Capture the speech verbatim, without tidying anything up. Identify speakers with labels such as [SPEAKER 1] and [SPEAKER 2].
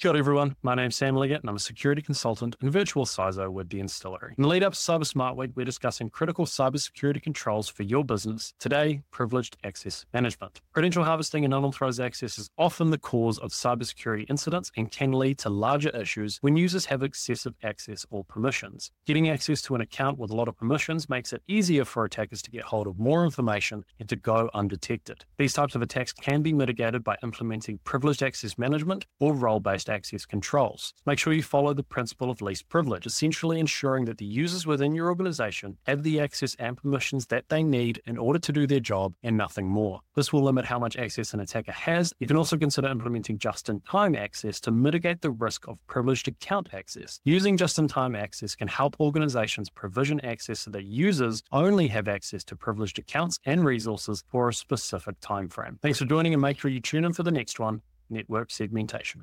[SPEAKER 1] Kia ora everyone, my name's Sam Leggett and I'm a security consultant and virtual C I S O with The Instillery. In the lead up to Cyber Smart Week, we're discussing critical cybersecurity controls for your business. Today, privileged access management. Credential harvesting and unauthorized access is often the cause of cybersecurity incidents and can lead to larger issues when users have excessive access or permissions. Getting access to an account with a lot of permissions makes it easier for attackers to get hold of more information and to go undetected. These types of attacks can be mitigated by implementing privileged access management or role-based access controls. Make sure you follow the principle of least privilege, essentially ensuring that the users within your organization have the access and permissions that they need in order to do their job and nothing more. This will limit how much access an attacker has. You can also consider implementing just-in-time access to mitigate the risk of privileged account access. Using just-in-time access can help organizations provision access so that users only have access to privileged accounts and resources for a specific time frame. Thanks for joining and make sure you tune in for the next one, Network Segmentation.